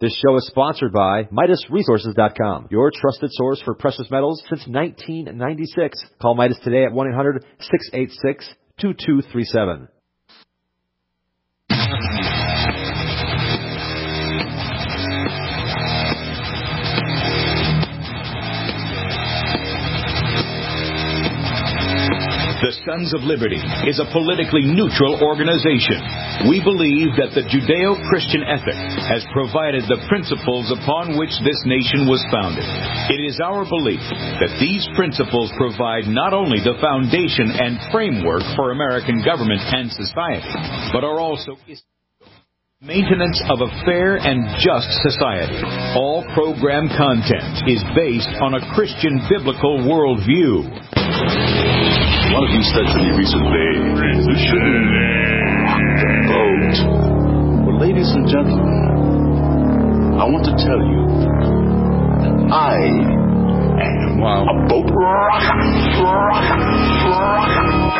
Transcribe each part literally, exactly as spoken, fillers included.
This show is sponsored by Midas Resources dot com, your trusted source for precious metals since nineteen ninety-six. Call Midas today at one eight hundred, six eight six, two two three seven. The Sons of Liberty is a politically neutral organization. We believe that the Judeo-Christian ethic has provided the principles upon which this nation was founded. It is our belief that these principles provide not only the foundation and framework for American government and society, but are also maintenance of a fair and just society. All program content is based on a Christian biblical worldview. One of you said to me recently, you shouldn't rock the boat. Well, ladies and gentlemen, I want to tell you that I am wow. a boat rocker, rocker, rocker.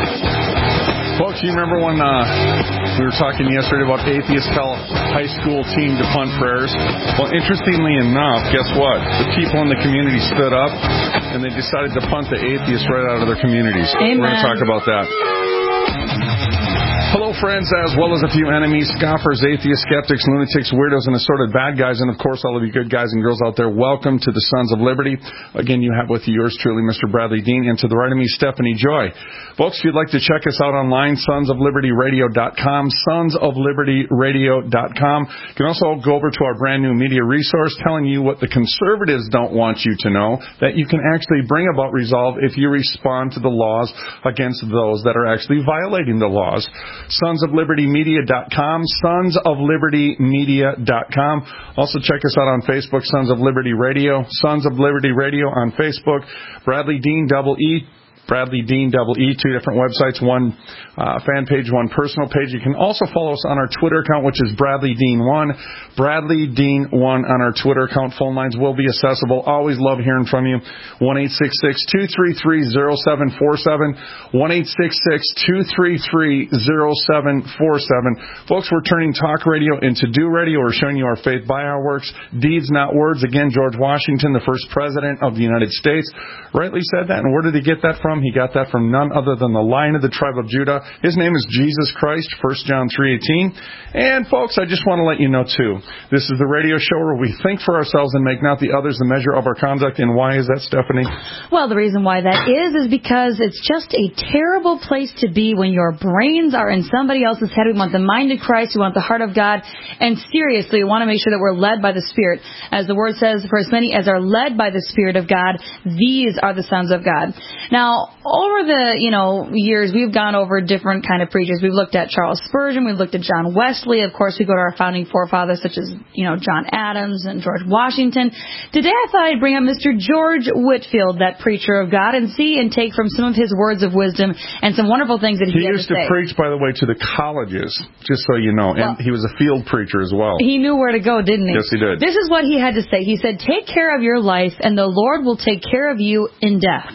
Folks, you remember when uh, we were talking yesterday about atheists tell high school team to punt prayers? Well, interestingly enough, guess what? The people in the community stood up and they decided to punt the atheists right out of their communities. Amen. We're going to talk about that. Hello, friends, as well as a few enemies, scoffers, atheists, skeptics, lunatics, weirdos, and assorted bad guys, and, of course, all of you good guys and girls out there. Welcome to the Sons of Liberty. Again, you have with you yours truly, Mister Bradley Dean, and to the right of me, Stephanie Joy. Folks, if you'd like to check us out online, sons of liberty radio dot com, sons of liberty radio dot com. You can also go over to our brand-new media resource telling you what the conservatives don't want you to know, that you can actually bring about resolve if you respond to the laws against those that are actually violating the laws. sons of liberty media dot com, sons of liberty media dot com. Also check us out on Facebook, Sons of Liberty Radio, Sons of Liberty Radio on Facebook, Bradley Dean, double E. Bradley Dean, double E, two different websites, one uh, fan page, one personal page. You can also follow us on our Twitter account, which is Bradley Dean one. Bradley Dean one on our Twitter account. Phone lines will be accessible. Always love hearing from you. one eight six six, two three three, zero seven four seven. one eight six six, two three three, zero seven four seven. Folks, we're turning talk radio into do radio. We're showing you our faith by our works, deeds, not words. Again, George Washington, the first president of the United States, rightly said that. And where did he get that from? He got that from none other than the Lion of the tribe of Judah. His name is Jesus Christ, First John three eighteen. And, folks, I just want to let you know, too, this is the radio show where we think for ourselves and make not the others the measure of our conduct. And why is that, Stephanie? Well, the reason why that is is because it's just a terrible place to be when your brains are in somebody else's head. We want the mind of Christ. We want the heart of God. And seriously, we want to make sure that we're led by the Spirit. As the Word says, for as many as are led by the Spirit of God, these are the sons of God. Now, over the, you know, years, we've gone over different kind of preachers. We've looked at Charles Spurgeon. We've looked at John Wesley. Of course, we go to our founding forefathers such as, you know, John Adams and George Washington. Today, I thought I'd bring up Mister George Whitefield, that preacher of God, and see and take from some of his words of wisdom and some wonderful things that he, he had used to say. to preach, by the way, to the colleges, just so you know. And well, he was a field preacher as well. He knew where to go, didn't he? Yes, he did. This is what he had to say. He said, "Take care of your life, and the Lord will take care of you in death."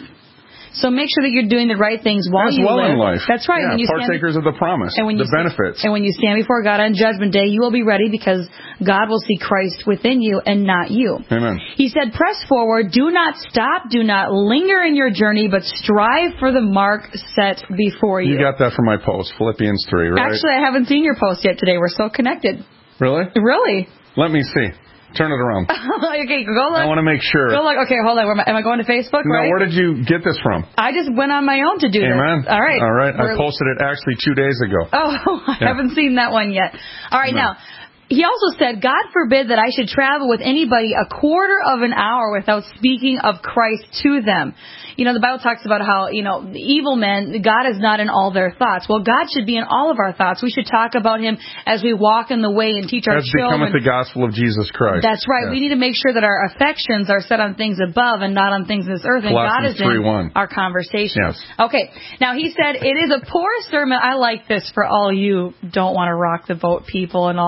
So make sure that you're doing the right things while As you well live. in life. That's right. Yeah, when you partakers stand, of the promise, and when you the benefits. And when you stand before God on Judgment Day, you will be ready because God will see Christ within you and not you. Amen. He said, "Press forward. Do not stop. Do not linger in your journey, but strive for the mark set before you." You got that from my post, Philippians three, right? Actually, I haven't seen your post yet today. We're so connected. Really? Really? Let me see. Turn it around. Okay, go look. I want to make sure. Go look. Okay, hold on. Am I going to Facebook? No, right? where did you get this from? I just went on my own to do Amen. this. All right. All right. We're... I posted it actually two days ago. Oh, I yeah. haven't seen that one yet. All right, no. now. He also said, "God forbid that I should travel with anybody a quarter of an hour without speaking of Christ to them." You know, the Bible talks about how, you know, the evil men, God is not in all their thoughts. Well, God should be in all of our thoughts. We should talk about Him as we walk in the way and teach our As children. becometh the gospel of Jesus Christ. That's right. Yeah. We need to make sure that our affections are set on things above and not on things in this earth. And God is in our conversation. Yes. Okay. Now, he said, "It is a poor sermon." I like this for all you don't want to rock the boat people and all you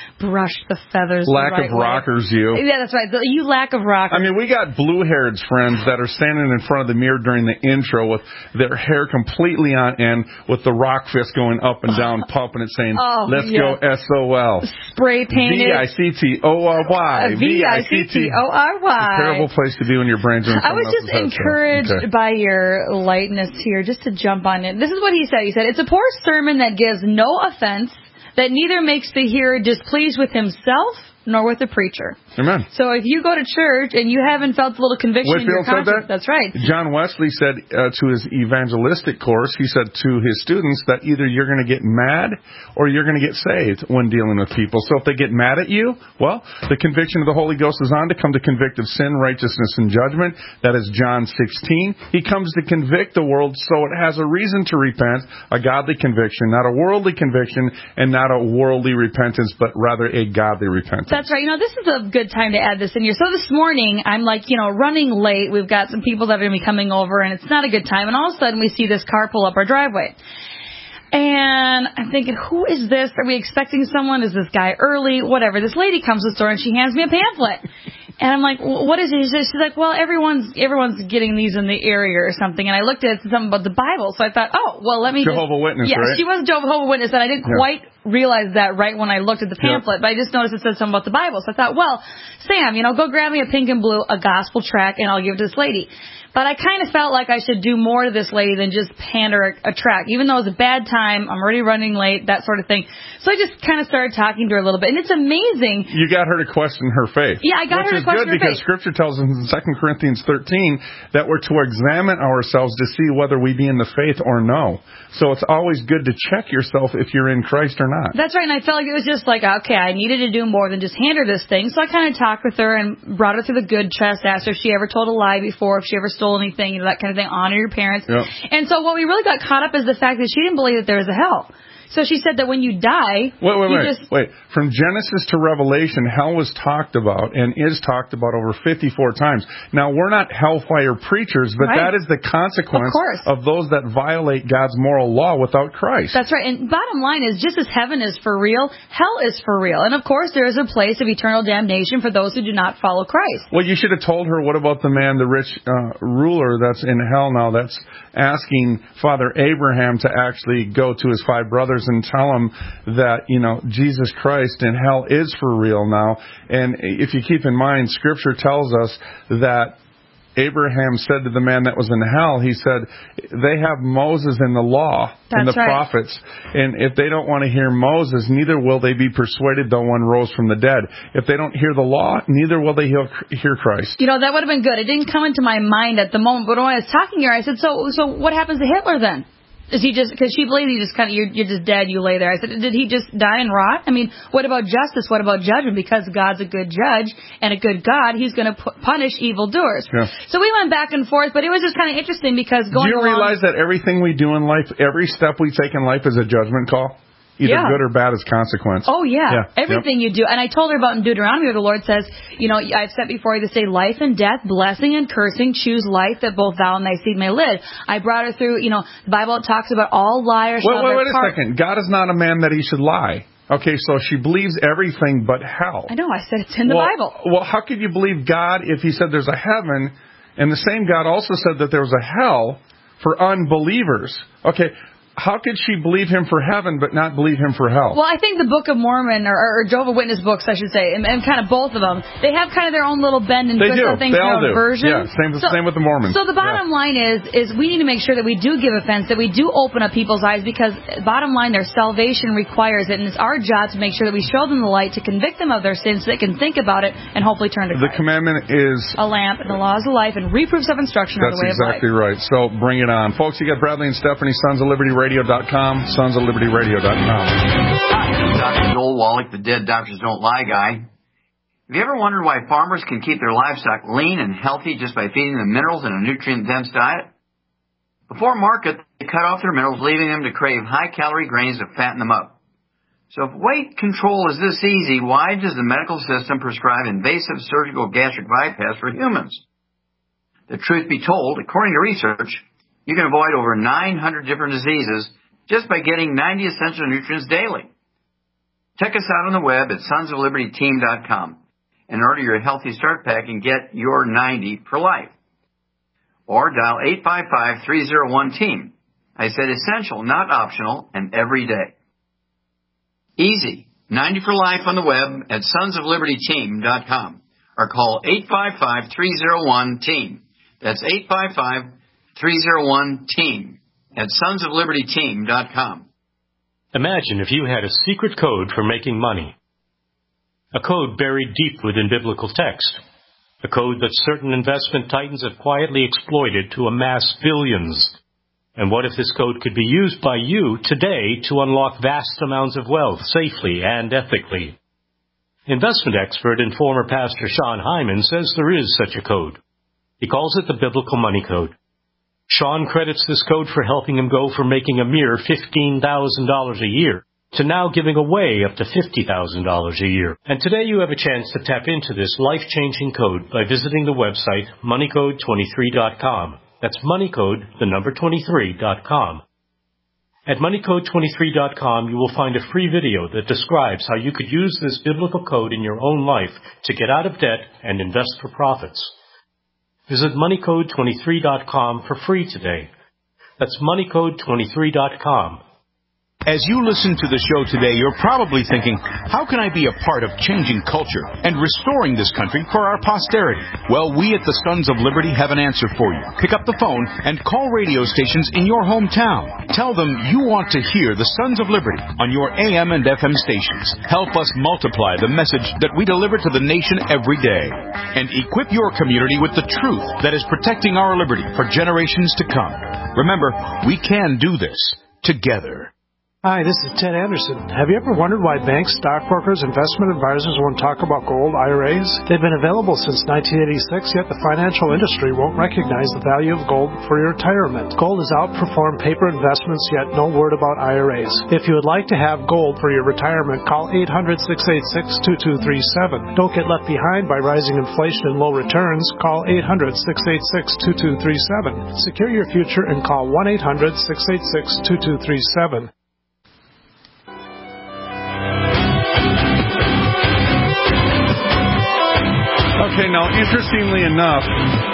brush the feathers. Lack the right of rockers, way. you. Yeah, that's right. The, you lack of rockers. I mean, we got blue-haired friends that are standing in front of the mirror during the intro with their hair completely on end, with the rock fist going up and down, pumping it, saying, oh, let's yes. go S O L. Spray painted. V I C T O R Y. V I C T O R Y. Terrible place to be when your brain's doing I was just encouraged okay. by your lightness here, just to jump on it. This is what he said. He said, it's a poor sermon that gives no offense, that neither makes the hearer displeased with himself nor with the preacher. Amen. So if you go to church and you haven't felt a little conviction Whitfield in your conscience, said that? that's right. John Wesley said uh, to his evangelistic course, he said to his students that either you're going to get mad or you're going to get saved when dealing with people. So if they get mad at you, well, the conviction of the Holy Ghost is on to come to convict of sin, righteousness, and judgment. That is John sixteen. He comes to convict the world so it has a reason to repent, a godly conviction, not a worldly conviction, and not a worldly repentance, but rather a godly repentance. That's right. You know, this is a good time to add this in here. So this morning, I'm like, you know, running late. We've got some people that are going to be coming over, and it's not a good time. And all of a sudden, we see this car pull up our driveway. And I'm thinking, who is this? Are we expecting someone? Is this guy early? Whatever. This lady comes to the store, and she hands me a pamphlet. And I'm like, what is it? She's like, well, everyone's everyone's getting these in the area or something. And I looked at it, something about the Bible. So I thought, oh, well, let me Jehovah's just... Witness, yeah, right? she was a Jehovah's Witness, and I didn't yeah. quite realize that right when I looked at the pamphlet. Yeah. But I just noticed it said something about the Bible. So I thought, well, Sam, you know, go grab me a pink and blue, a gospel tract, and I'll give it to this lady. But I kind of felt like I should do more to this lady than just hand her a, a tract. Even though it was a bad time, I'm already running late, that sort of thing. So I just kind of started talking to her a little bit. And it's amazing. You got her to question her faith. Yeah, I got her to question her faith. Which is good because Scripture tells us in Second Corinthians thirteen that we're to examine ourselves to see whether we be in the faith or no. So it's always good to check yourself if you're in Christ or not. That's right. And I felt like it was just like, okay, I needed to do more than just hand her this thing. So I kind of talked with her and brought her through the good chest, asked her if she ever told a lie before, if she ever stole anything, you know, that kind of thing. Honor your parents. Yep. And so what we really got caught up is the fact that she didn't believe that there was a hell. So she said that when you die, wait, wait, you wait, just... wait. From Genesis to Revelation, hell was talked about and is talked about over fifty-four times. Now, we're not hellfire preachers, but right. that is the consequence of, of those that violate God's moral law without Christ. That's right. And bottom line is, just as heaven is for real, hell is for real. And of course, there is a place of eternal damnation for those who do not follow Christ. Well, you should have told her, what about the man, the rich uh, ruler that's in hell now, that's asking Father Abraham to actually go to his five brothers and tell him that, you know, Jesus Christ in hell is for real now. And if you keep in mind, Scripture tells us that Abraham said to the man that was in hell, he said, they have Moses and the law That's and the right. prophets. And if they don't want to hear Moses, neither will they be persuaded though one rose from the dead. If they don't hear the law, neither will they hear Christ. You know, that would have been good. It didn't come into my mind at the moment. But when I was talking to her, I said, so, so what happens to Hitler then? Is he just, because she believes he just kind of, you're, you're just dead, you lay there. I said, did he just die and rot? I mean, what about justice? What about judgment? Because God's a good judge and a good God, He's going to pu- punish evildoers. Yeah. So we went back and forth, but it was just kind of interesting because going Do you along, realize that everything we do in life, every step we take in life is a judgment call? Either yeah. good or bad as consequence. Oh, yeah. yeah. Everything yep. you do. And I told her about in Deuteronomy where the Lord says, you know, I've set before you this day life and death, blessing and cursing. Choose life that both thou and thy seed may live. I brought her through, you know, the Bible talks about all liars. Wait, shall wait, bear wait a part. second. God is not a man that He should lie. Okay, so she believes everything but hell. I know. I said it's in the well, Bible. Well, how could you believe God if He said there's a heaven, and the same God also said that there was a hell for unbelievers? Okay. How could she believe Him for heaven but not believe Him for hell? Well, I think the Book of Mormon, or, or Jehovah's Witness books, I should say, and, and kind of both of them, they have kind of their own little bend and they twist do. on things, They their all own do. version. Yeah, same, so, same with the Mormons. So the bottom yeah. line is, is we need to make sure that we do give offense, that we do open up people's eyes, because bottom line, their salvation requires it, and it's our job to make sure that we show them the light, to convict them of their sins, so they can think about it and hopefully turn to Christ. The commandment is a lamp, and the laws of life, and reproofs of instruction are the way exactly of life. That's exactly right. So bring it on. Folks, you got Bradley and Stephanie, sons of liberty radio dot com, sons of liberty radio dot com. Hi, Doctor Joel Wallach, the Dead Doctors Don't Lie guy. Have you ever wondered why farmers can keep their livestock lean and healthy just by feeding them minerals in a nutrient-dense diet? Before market, they cut off their minerals, leaving them to crave high-calorie grains to fatten them up. So if weight control is this easy, why does the medical system prescribe invasive surgical gastric bypass for humans? The truth be told, according to research, you can avoid over nine hundred different diseases just by getting ninety essential nutrients daily. Check us out on the web at sons of liberty team dot com and order your Healthy Start Pack and get your ninety for life. Or dial eight five five, three oh one, team. I said essential, not optional, and every day. Easy. ninety for life on the web at sons of liberty team dot com or call eight five five, three oh one, team. That's eight five five, three oh one, team at sons of liberty team dot com. Imagine if you had a secret code for making money. A code buried deep within biblical text. A code that certain investment titans have quietly exploited to amass billions. And what if this code could be used by you today to unlock vast amounts of wealth safely and ethically? Investment expert and former pastor Sean Hyman says there is such a code. He calls it the Biblical Money Code. Sean credits this code for helping him go from making a mere fifteen thousand dollars a year to now giving away up to fifty thousand dollars a year. And today you have a chance to tap into this life-changing code by visiting the website money code twenty-three dot com. That's moneycode, the number twenty-three dot com. At money code twenty-three dot com, you will find a free video that describes how you could use this biblical code in your own life to get out of debt and invest for profits. Visit money code twenty-three dot com for free today. That's money code twenty-three dot com. As you listen to the show today, you're probably thinking, how can I be a part of changing culture and restoring this country for our posterity? Well, we at the Sons of Liberty have an answer for you. Pick up the phone and call radio stations in your hometown. Tell them you want to hear the Sons of Liberty on your A M and F M stations. Help us multiply the message that we deliver to the nation every day. And equip your community with the truth that is protecting our liberty for generations to come. Remember, we can do this together. Hi, this is Ted Anderson. Have you ever wondered why banks, stockbrokers, investment advisors won't talk about gold I R As? They've been available since nineteen eighty-six, yet the financial industry won't recognize the value of gold for your retirement. Gold has outperformed paper investments, yet no word about I R As. If you would like to have gold for your retirement, call eight hundred, six eight six, two two three seven. Don't get left behind by rising inflation and low returns. Call eight hundred, six eight six, two two three seven. Secure your future and call one eight hundred, six eight six, two two three seven. Okay, now, interestingly enough,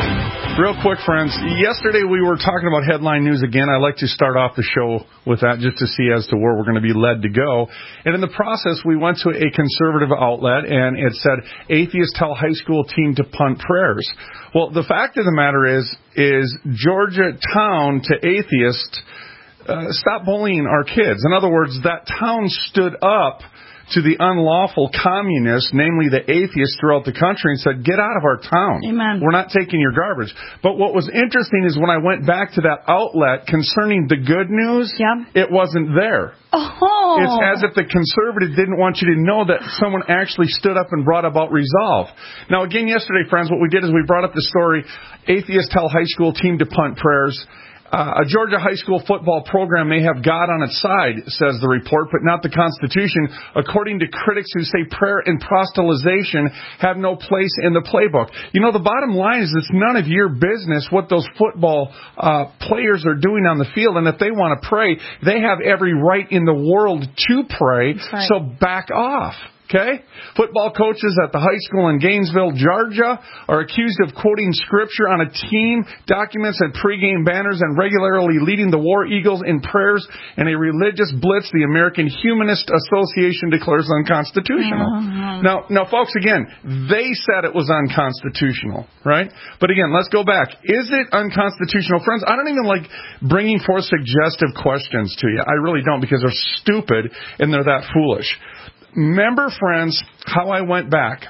real quick, friends, yesterday we were talking about headline news again. I like to start off the show with that just to see as to where we're going to be led to go. And in the process, we went to a conservative outlet, and it said, atheists tell high school team to punt prayers. Well, the fact of the matter is, is Georgia town to atheists, uh, stop bullying our kids. In other words, that town stood up to the unlawful communists, namely the atheists throughout the country, and said, get out of our town. Amen. We're not taking your garbage. But what was interesting is when I went back to that outlet concerning the good news, yeah. it wasn't there. Oh. It's as if the conservative didn't want you to know that someone actually stood up and brought about resolve. Now, again, yesterday, friends, what we did is we brought up the story, atheists tell high school team to punt prayers. Uh, a Georgia high school football program may have God on its side, says the report, but not the Constitution, according to critics who say prayer and proselytization have no place in the playbook. You know, the bottom line is it's none of your business what those football uh, players are doing on the field, and if they want to pray, they have every right in the world to pray, right. So back off. Okay? Football coaches at the high school in Gainesville, Georgia, are accused of quoting scripture on a team, documents, and pregame banners, and regularly leading the War Eagles in prayers in a religious blitz the American Humanist Association declares unconstitutional. Uh-huh. Now, now, folks, again, they said it was unconstitutional, right? But again, let's go back. Is it unconstitutional? Friends, I don't even like bringing forth suggestive questions to you. I really don't, because they're stupid and they're that foolish. Remember, friends, how I went back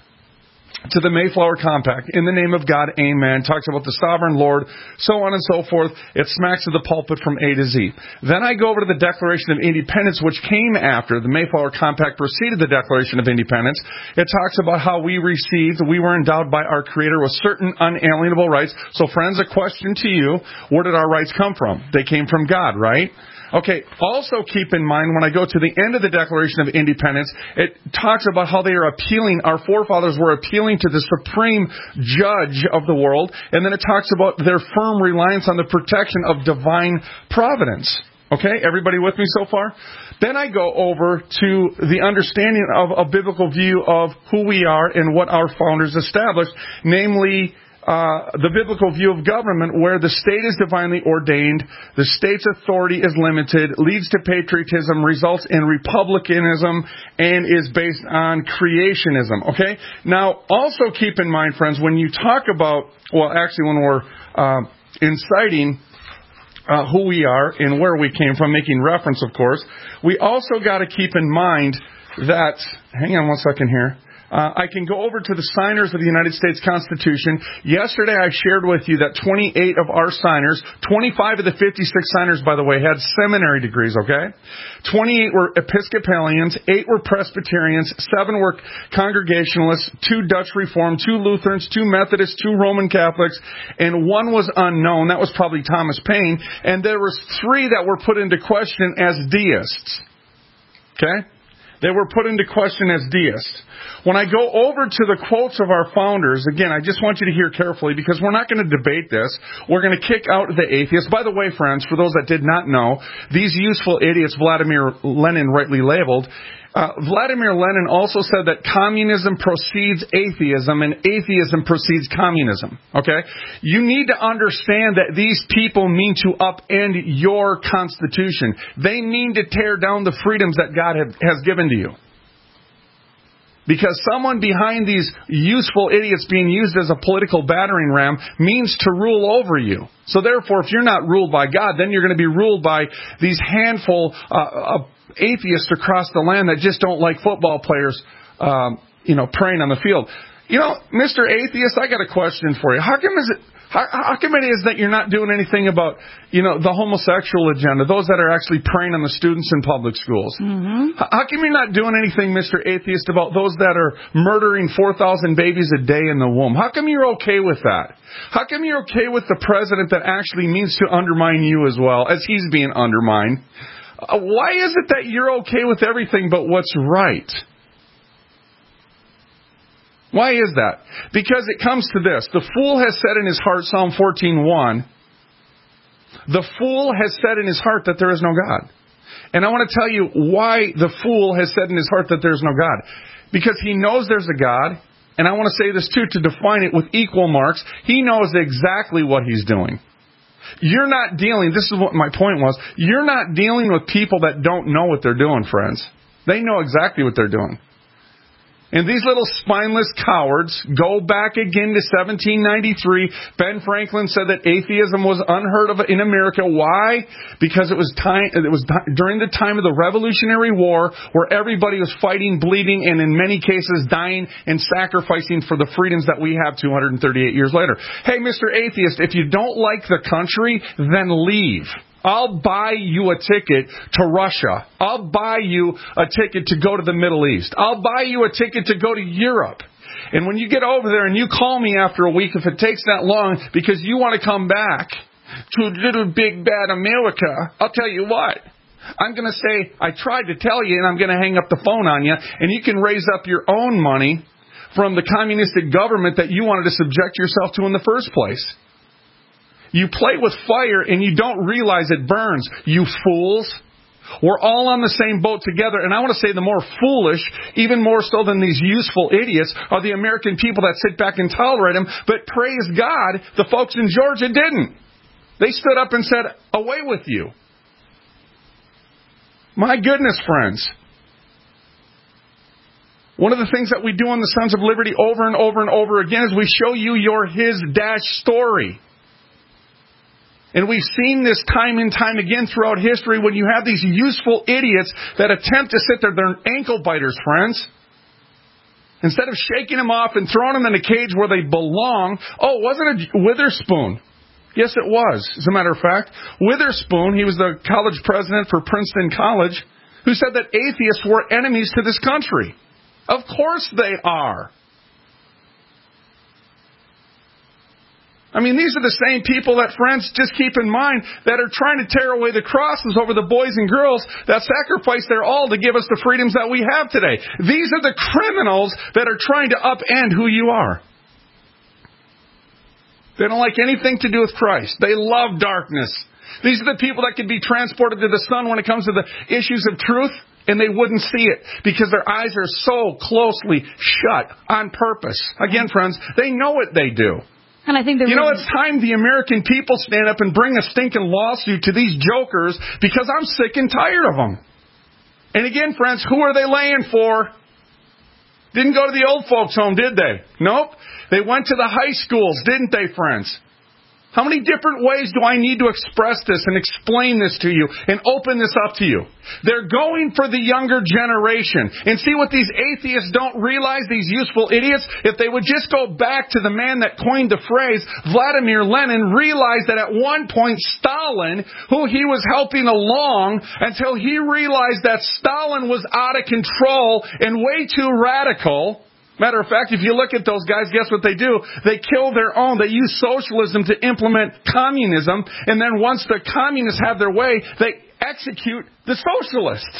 to the Mayflower Compact, in the name of God, amen, talks about the sovereign Lord, so on and so forth. It smacks to the pulpit from A to Z. Then I go over to the Declaration of Independence, which came after the Mayflower Compact preceded the Declaration of Independence. It talks about how we received, we were endowed by our Creator with certain unalienable rights. So, friends, a question to you, where did our rights come from? They came from God, right? Okay, also keep in mind when I go to the end of the Declaration of Independence, it talks about how they are appealing, our forefathers were appealing to the supreme judge of the world, and then it talks about their firm reliance on the protection of divine providence. Okay, everybody with me so far? Then I go over to the understanding of a biblical view of who we are and what our founders established, namely uh, the biblical view of government where the state is divinely ordained, the state's authority is limited, leads to patriotism, results in republicanism, and is based on creationism. Okay? Now, also keep in mind, friends, when you talk about, well, actually when we're uh, inciting Uh, who we are and where we came from, making reference, of course, we also got to keep in mind that, hang on one second here, uh, I can go over to the signers of the United States Constitution. Yesterday I shared with you that twenty-eight of our signers, twenty-five of the fifty-six signers, by the way, had seminary degrees, okay? twenty-eight were Episcopalians, eight were Presbyterians, seven were Congregationalists, two Dutch Reformed, two Lutherans, two Methodists, two Roman Catholics, and one was unknown. That was probably Thomas Paine. And there was three that were put into question as deists. Okay? They were put into question as deists. When I go over to the quotes of our founders, again, I just want you to hear carefully because we're not going to debate this. We're going to kick out the atheists. By the way, friends, for those that did not know, these useful idiots Vladimir Lenin rightly labeled, uh, Vladimir Lenin also said that communism precedes atheism and atheism precedes communism. Okay? You need to understand that these people mean to upend your Constitution. They mean to tear down the freedoms that God have, has given to you. Because someone behind these useful idiots being used as a political battering ram means to rule over you. So therefore, if you're not ruled by God, then you're going to be ruled by these handful uh, of atheists across the land that just don't like football players, um, you know, praying on the field. You know, Mister Atheist, I got a question for you. How come is it? How, how come it is that you're not doing anything about, you know, the homosexual agenda, those that are actually preying on the students in public schools? Mm-hmm. How, how come you're not doing anything, Mister Atheist, about those that are murdering four thousand babies a day in the womb? How come you're okay with that? How come you're okay with the president that actually means to undermine you as well, as he's being undermined? Uh, why is it that you're okay with everything but what's right? Why is that? Because it comes to this. The fool has said in his heart, Psalm fourteen one, the fool has said in his heart that there is no God. And I want to tell you why the fool has said in his heart that there is no God. Because he knows there's a God, and I want to say this too, to define it with equal marks, he knows exactly what he's doing. You're not dealing, this is what my point was, you're not dealing with people that don't know what they're doing, friends. They know exactly what they're doing. And these little spineless cowards go back again to seventeen ninety-three. Ben Franklin said that atheism was unheard of in America. Why? Because it was time. It was during the time of the Revolutionary War, where everybody was fighting, bleeding, and in many cases dying and sacrificing for the freedoms that we have two hundred thirty-eight years later. Hey, Mister Atheist, if you don't like the country, then leave. I'll buy you a ticket to Russia. I'll buy you a ticket to go to the Middle East. I'll buy you a ticket to go to Europe. And when you get over there and you call me after a week, if it takes that long because you want to come back to little big bad America, I'll tell you what. I'm going to say, I tried to tell you, and I'm going to hang up the phone on you, and you can raise up your own money from the communistic government that you wanted to subject yourself to in the first place. You play with fire and you don't realize it burns. You fools. We're all on the same boat together. And I want to say the more foolish, even more so than these useful idiots, are the American people that sit back and tolerate them. But praise God, the folks in Georgia didn't. They stood up and said, away with you. My goodness, friends. One of the things that we do on the Sons of Liberty over and over and over again is we show you your his dash story. And we've seen this time and time again throughout history when you have these useful idiots that attempt to sit there. They're ankle biters, friends. Instead of shaking them off and throwing them in a cage where they belong. Oh, wasn't it Witherspoon? Yes, it was, as a matter of fact. Witherspoon, he was the college president for Princeton College, who said that atheists were enemies to this country. Of course they are. I mean, these are the same people that, friends, just keep in mind, that are trying to tear away the crosses over the boys and girls that sacrificed their all to give us the freedoms that we have today. These are the criminals that are trying to upend who you are. They don't like anything to do with Christ. They love darkness. These are the people that could be transported to the sun when it comes to the issues of truth, and they wouldn't see it because their eyes are so closely shut on purpose. Again, friends, they know what they do. And I think you know, it's time the American people stand up and bring a stinking lawsuit to these jokers because I'm sick and tired of them. And again, friends, who are they laying for? Didn't go to the old folks' home, did they? Nope. They went to the high schools, didn't they, friends? How many different ways do I need to express this and explain this to you and open this up to you? They're going for the younger generation. And see what these atheists don't realize, these useful idiots? If they would just go back to the man that coined the phrase, Vladimir Lenin, realized that at one point Stalin, who he was helping along until he realized that Stalin was out of control and way too radical. Matter of fact, if you look at those guys, guess what they do? They kill their own. They use socialism to implement communism. And then once the communists have their way, they execute the socialists.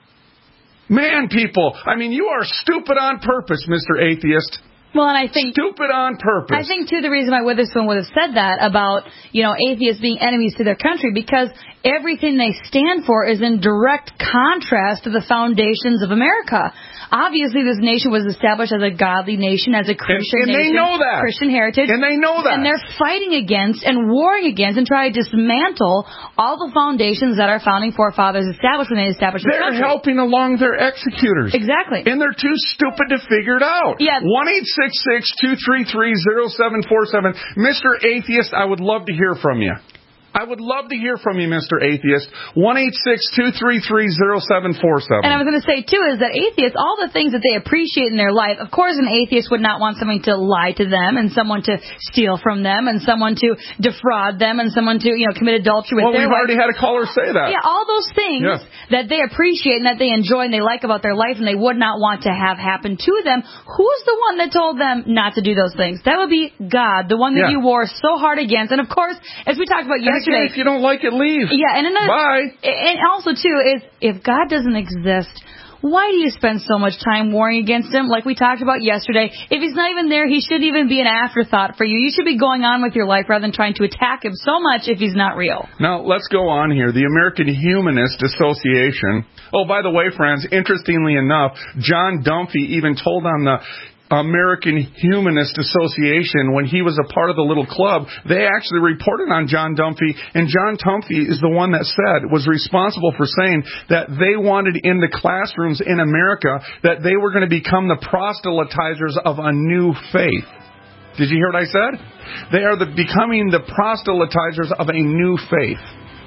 Man, people, I mean, you are stupid on purpose, Mister Atheist. Well, and I think stupid on purpose. I think, too, the reason why Witherspoon would have said that about, you know, atheists being enemies to their country, because everything they stand for is in direct contrast to the foundations of America. Obviously, this nation was established as a godly nation, as a Christian and, and nation. And they know that. Christian heritage. And they know that. And they're fighting against and warring against and trying to dismantle all the foundations that our founding forefathers established when they established the country. They're helping along their executors. Exactly. And they're too stupid to figure it out. Yeah. one eight six six, two three three, zero seven four seven. Mister Atheist, I would love to hear from you. I would love to hear from you, Mister Atheist. one eight six, two three three, zero seven four seven. And I was going to say, too, is that atheists, all the things that they appreciate in their life, of course an atheist would not want someone to lie to them and someone to steal from them and someone to defraud them and someone to, you know, commit adultery with well, their we've wife. already had a caller say that. Yeah, all those things yeah. that they appreciate and that they enjoy and they like about their life and they would not want to have happen to them. Who's the one that told them not to do those things? That would be God, the one that yeah. you war so hard against. And, of course, as we talked about yesterday... And again, if you don't like it, leave. Yeah, and another, Bye. And also, too, is if God doesn't exist, why do you spend so much time warring against him? Like we talked about yesterday, if he's not even there, he shouldn't even be an afterthought for you. You should be going on with your life rather than trying to attack him so much if he's not real. Now, let's go on here. The American Humanist Association. Oh, by the way, friends, interestingly enough, John Dunphy even told on the American Humanist Association, when he was a part of the little club, they actually reported on John Dunphy, and John Dunphy is the one that said, was responsible for saying that they wanted in the classrooms in America that they were going to become the proselytizers of a new faith. Did you hear what I said? They are the, becoming the proselytizers of a new faith.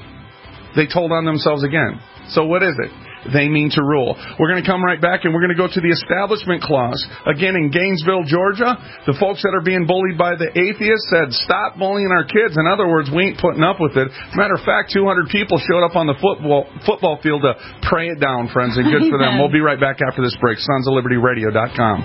They told on themselves again. So what is it? They mean to rule. We're going to come right back, and we're going to go to the Establishment Clause. Again, in Gainesville, Georgia, the folks that are being bullied by the atheists said, stop bullying our kids. In other words, we ain't putting up with it. Matter of fact, two hundred people showed up on the football football field to pray it down, friends, and good for them. We'll be right back after this break. sons of liberty radio dot com.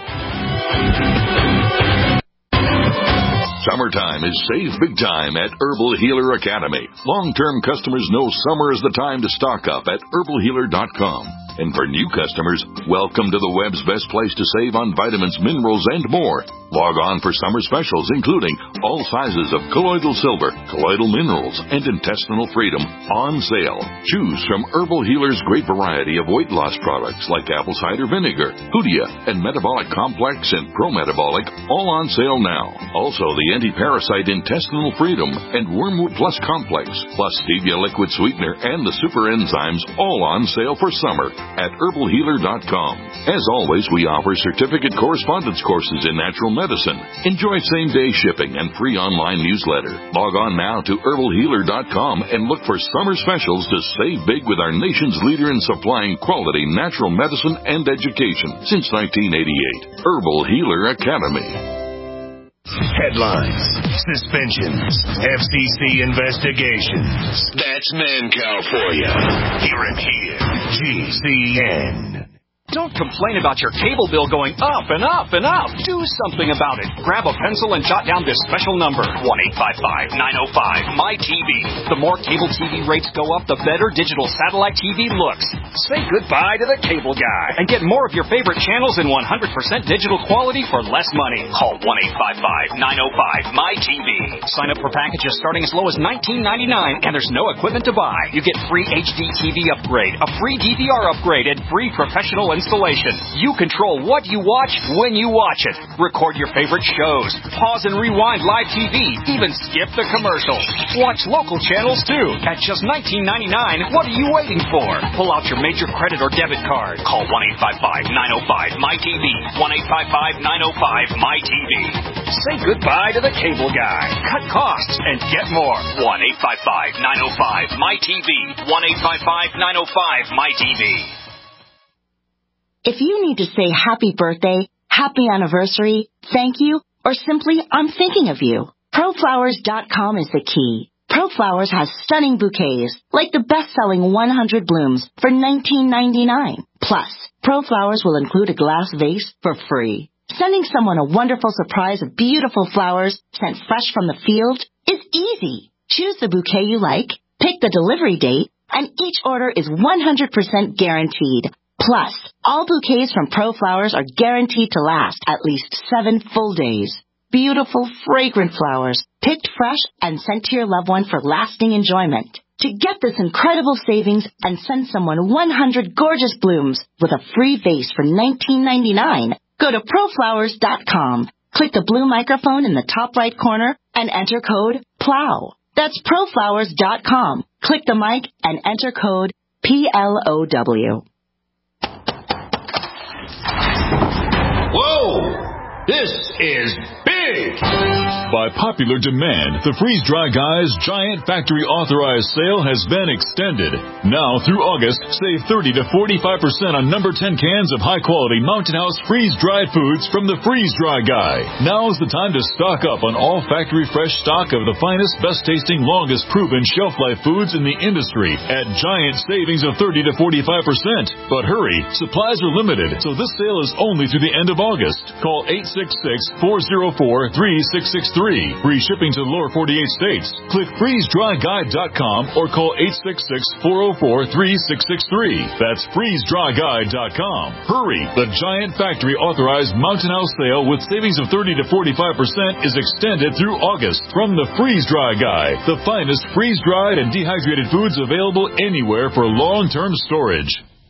Summertime is save big time at Herbal Healer Academy. Long-term customers know summer is the time to stock up at herbal healer dot com. And for new customers, welcome to the web's best place to save on vitamins, minerals, and more. Log on for summer specials, including all sizes of colloidal silver, colloidal minerals, and intestinal freedom on sale. Choose from Herbal Healer's great variety of weight loss products like apple cider vinegar, Hoodia, and Metabolic Complex and Pro Metabolic, all on sale now. Also, the anti-parasite intestinal freedom and Wormwood Plus Complex, plus stevia liquid sweetener and the super enzymes, all on sale for summer at herbal healer dot com. As always, we offer certificate correspondence courses in natural medicine. Enjoy same-day shipping and free online newsletter. Log on now to herbal healer dot com and look for summer specials to save big with our nation's leader in supplying quality natural medicine and education since nineteen eighty-eight. Herbal Healer Academy. Headlines, suspensions, F C C investigations. That's Mancow for you. Here and here, G C N. Don't complain about your cable bill going up and up and up. Do something about it. Grab a pencil and jot down this special number, one eight five five, nine oh five, M Y T V. The more cable T V rates go up, the better digital satellite T V looks. Say goodbye to the cable guy and get more of your favorite channels in one hundred percent digital quality for less money. Call one eight five five, nine oh five, M Y T V. Sign up for packages starting as low as nineteen ninety-nine, and there's no equipment to buy. You get free H D T V upgrade, a free D V R upgrade, and free professional installation. You control what you watch when you watch it. Record your favorite shows. Pause and rewind live T V. Even skip the commercials. Watch local channels too. At just nineteen ninety-nine, what are you waiting for? Pull out your major credit or debit card. Call one eight five five, nine oh five, M Y T V. one eight five five, nine oh five, M Y T V. Say goodbye to the cable guy. Cut costs and get more. one eight five five, nine oh five, M Y T V. one eight five five, nine oh five, M Y T V. If you need to say happy birthday, happy anniversary, thank you, or simply I'm thinking of you, Pro Flowers dot com is the key. ProFlowers has stunning bouquets, like the best-selling one hundred blooms for nineteen ninety-nine. Plus, ProFlowers will include a glass vase for free. Sending someone a wonderful surprise of beautiful flowers sent fresh from the field is easy. Choose the bouquet you like, pick the delivery date, and each order is one hundred percent guaranteed. Plus, all bouquets from ProFlowers are guaranteed to last at least seven full days. Beautiful, fragrant flowers, picked fresh and sent to your loved one for lasting enjoyment. To get this incredible savings and send someone one hundred gorgeous blooms with a free vase for nineteen ninety-nine, go to Pro Flowers dot com. Click the blue microphone in the top right corner and enter code P L O W. That's Pro Flowers dot com. Click the mic and enter code P L O W. Whoa! This is big! By popular demand, the Freeze Dry Guys Giant Factory Authorized Sale has been extended. Now through August, save thirty to forty-five percent on number ten cans of high-quality Mountain House freeze-dried foods from the Freeze Dry Guy. Now is the time to stock up on all factory fresh stock of the finest, best-tasting, longest-proven shelf-life foods in the industry at giant savings of thirty to forty-five percent. But hurry, supplies are limited, so this sale is only through the end of August. Call eight six six, four oh four, three six six three. Free shipping to the lower forty-eight states. Click freeze dry guide dot com or call eight six six, four oh four, three six six three. That's freeze dry guide dot com. Hurry! The Giant Factory Authorized Mountain House Sale with savings of thirty to forty-five percent is extended through August from the Freeze Dry Guy, the finest freeze-dried and dehydrated foods available anywhere for long-term storage.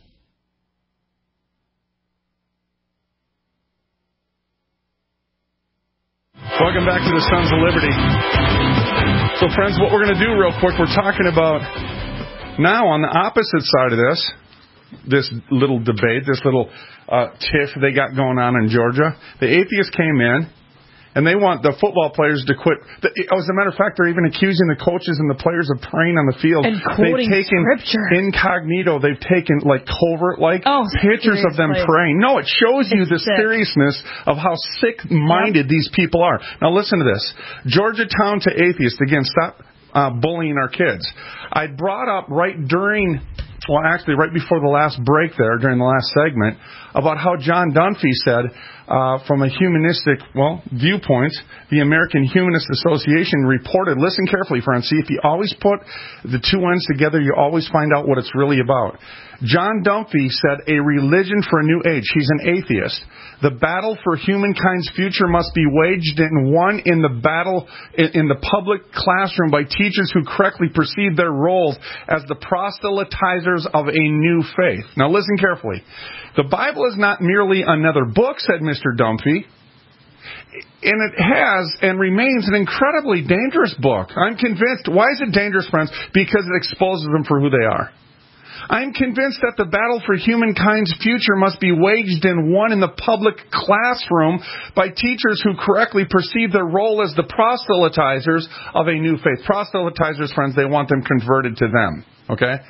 Welcome back to the Sons of Liberty. So, friends, what we're going to do real quick, we're talking about now on the opposite side of this, this little debate, this little uh, tiff they got going on in Georgia. The atheists came in, and they want the football players to quit. As a matter of fact, they're even accusing the coaches and the players of praying on the field. And quoting they've taken scripture. Incognito. They've taken, like, covert-like oh, pictures of them praying. No, it shows you the sick. seriousness of how sick-minded yep. these people are. Now, listen to this. Georgetown to atheists. Again, stop uh, bullying our kids. I brought up right during... Well, actually, right before the last break there, during the last segment, about how John Dunphy said, uh, from a humanistic, well, viewpoint, the American Humanist Association reported, listen carefully, friends, see if you always put the two ends together, you always find out what it's really about. John Dunphy said, a religion for a new age. He's an atheist. The battle for humankind's future must be waged and won in the battle in, in the public classroom by teachers who correctly perceive their roles as the proselytizers of a new faith. Now listen carefully. The Bible is not merely another book, said Mister Dunphy. And it has and remains an incredibly dangerous book. I'm convinced. Why is it dangerous, friends? Because it exposes them for who they are. I'm convinced that the battle for humankind's future must be waged and won in the public classroom by teachers who correctly perceive their role as the proselytizers of a new faith. Proselytizers, friends, they want them converted to them. Okay?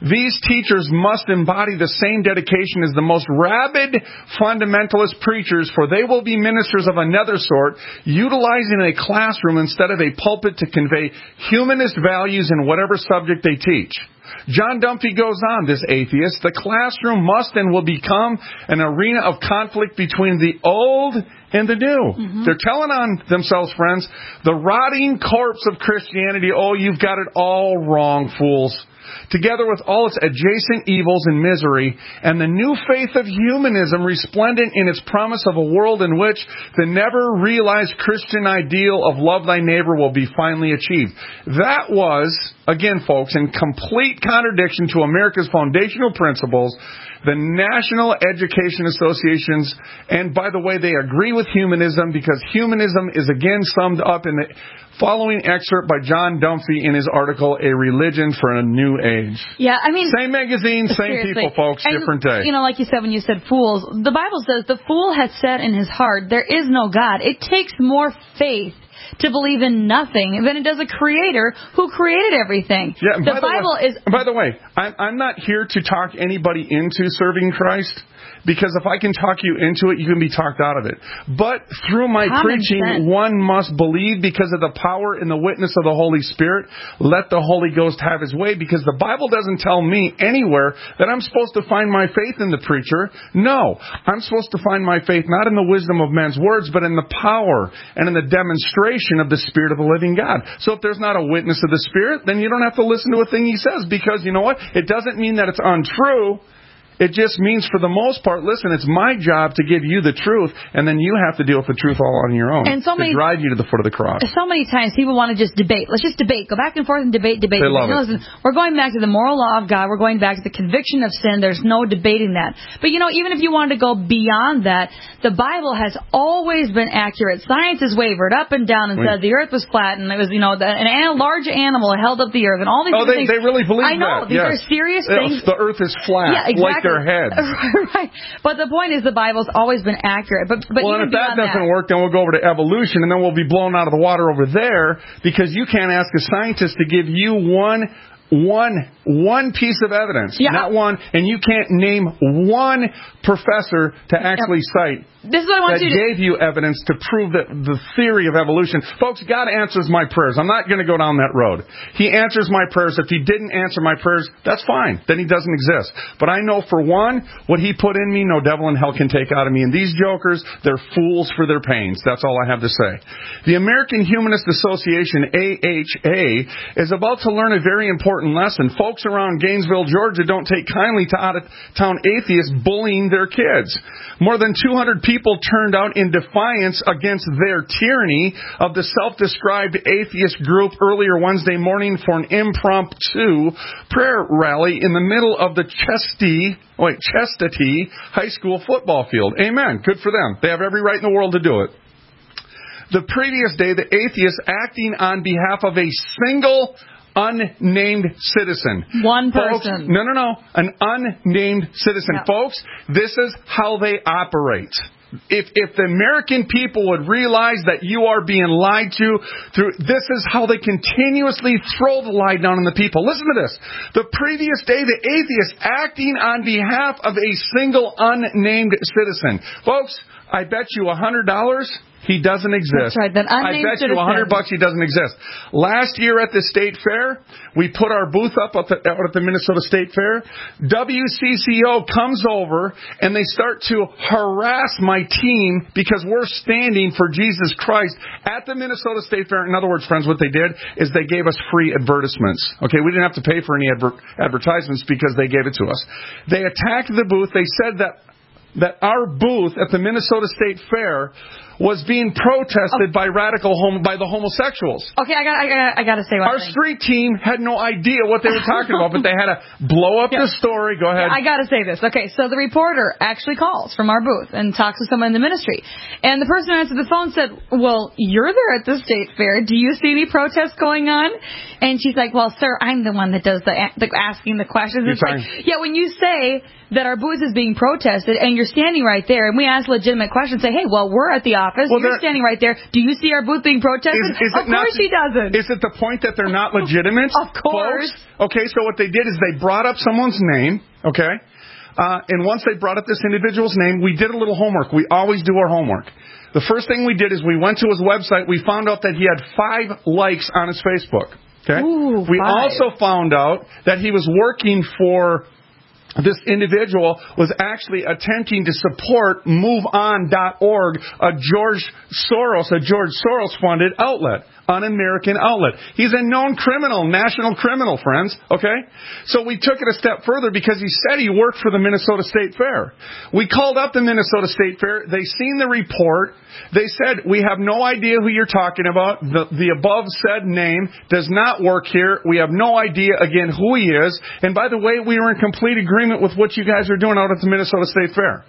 These teachers must embody the same dedication as the most rabid fundamentalist preachers, for they will be ministers of another sort, utilizing a classroom instead of a pulpit to convey humanist values in whatever subject they teach. John Dunphy goes on, this atheist, the classroom must and will become an arena of conflict between the old and the new. Mm-hmm. They're telling on themselves, friends, the rotting corpse of Christianity, oh, you've got it all wrong, fools. Together with all its adjacent evils and misery, and the new faith of humanism resplendent in its promise of a world in which the never realized Christian ideal of love thy neighbor will be finally achieved. That was, again, folks, in complete contradiction to America's foundational principles, the National Education Associations, and by the way, they agree with humanism because humanism is again summed up in the following excerpt by John Dunphy in his article, A Religion for a New Age. Yeah, I mean... Same magazine, same seriously. people, folks, and, different day. You know, like you said when you said fools, the Bible says the fool has said in his heart, there is no God. It takes more faith to believe in nothing than it does a creator who created everything. Yeah, the Bible the way, is... By the way, I'm, I'm not here to talk anybody into serving Christ, because if I can talk you into it, you can be talked out of it. But through my Common preaching, sense. one must believe because of the power and the witness of the Holy Spirit. Let the Holy Ghost have His way, because the Bible doesn't tell me anywhere that I'm supposed to find my faith in the preacher. No, I'm supposed to find my faith not in the wisdom of men's words, but in the power and in the demonstration of the Spirit of the living God. So if there's not a witness of the Spirit, then you don't have to listen to a thing He says, because you know what? It doesn't mean that it's untrue. It just means, for the most part, listen, it's my job to give you the truth, and then you have to deal with the truth all on your own. And so to many, drive you to the foot of the cross. So many times people want to just debate. Let's just debate. Go back and forth and debate, debate. They debate. love no, it. Listen, we're going back to the moral law of God. We're going back to the conviction of sin. There's no debating that. But, you know, even if you wanted to go beyond that, the Bible has always been accurate. Science has wavered up and down and Wait. said the earth was flat, and it was, you know, the, an, a large animal held up the earth, and all these Oh, they, things. they really believe I know. that. These yes. are serious Yeah, things. The earth is flat, yeah, exactly. like their head. Right. But the point is the Bible's always been accurate. But, but well, even and if that beyond doesn't that, work, then we'll go over to evolution, and then we'll be blown out of the water over there, because you can't ask a scientist to give you one one one piece of evidence, yeah. not one, and you can't name one professor to actually yep. cite this is what I want that you to... gave you evidence to prove that the theory of evolution. Folks, God answers my prayers. I'm not going to go down that road. He answers my prayers. If He didn't answer my prayers, that's fine. Then He doesn't exist. But I know for one, what He put in me, no devil in hell can take out of me. And these jokers, they're fools for their pains. That's all I have to say. The American Humanist Association, A H A, is about to learn a very important lesson. Folks around Gainesville, Georgia don't take kindly to out-of-town atheists bullying their kids. More than two hundred people turned out in defiance against their tyranny of the self-described atheist group earlier Wednesday morning for an impromptu prayer rally in the middle of the Chesty, wait, Chastity High School football field. Amen. Good for them. They have every right in the world to do it. The previous day, the atheists, acting on behalf of a single unnamed citizen. One person. Folks, no, no, no. An unnamed citizen. No. Folks, this is how they operate. If if the American people would realize that you are being lied to, through this is how they continuously throw the lie down on the people. Listen to this. The previous day, the atheist acting on behalf of a single unnamed citizen. Folks, I bet you a hundred dollars he doesn't exist. That's right. That I bet you a hundred bucks he doesn't exist. Last year at the state fair, we put our booth up at the, out at the Minnesota State Fair. W C C O comes over and they start to harass my team because we're standing for Jesus Christ at the Minnesota State Fair. In other words, friends, what they did is they gave us free advertisements. Okay, we didn't have to pay for any adver- advertisements because they gave it to us. They attacked the booth. They said that that our booth at the Minnesota State Fair was being protested okay. by radical hom- by the homosexuals. Okay, I got, I got, I got to say one Our thing. street team had no idea what they were talking about, but they had to blow up yeah. the story. Go ahead. Yeah, I got to say this. Okay, so the reporter actually calls from our booth and talks to someone in the ministry, and the person who answered the phone said, "Well, you're there at the state fair. Do you see any protests going on?" And she's like, "Well, sir, I'm the one that does the, the asking the questions." It's like, yeah, when you say that our booth is being protested, and you're standing right there, and we ask legitimate questions, say, hey, well, we're at the office, well, you're standing right there, do you see our booth being protested? Is, is of course he doesn't. Is it the point that they're not legitimate? Of course. Folks? Okay, so what they did is they brought up someone's name, okay? Uh, and once they brought up this individual's name, we did a little homework. We always do our homework. The first thing we did is we went to his website. We found out that he had five likes on his Facebook. Okay. Ooh, we five. also found out that he was working for this individual was actually attempting to support move on dot org, a George Soros, a George Soros funded outlet, an American outlet. He's a known criminal, national criminal, friends, okay? So we took it a step further because he said he worked for the Minnesota State Fair. We called up the Minnesota State Fair. They seen the report. They said, we have no idea who you're talking about. The, the above said name does not work here. We have no idea, again, who he is. And by the way, we were in complete agreement with what you guys are doing out at the Minnesota State Fair.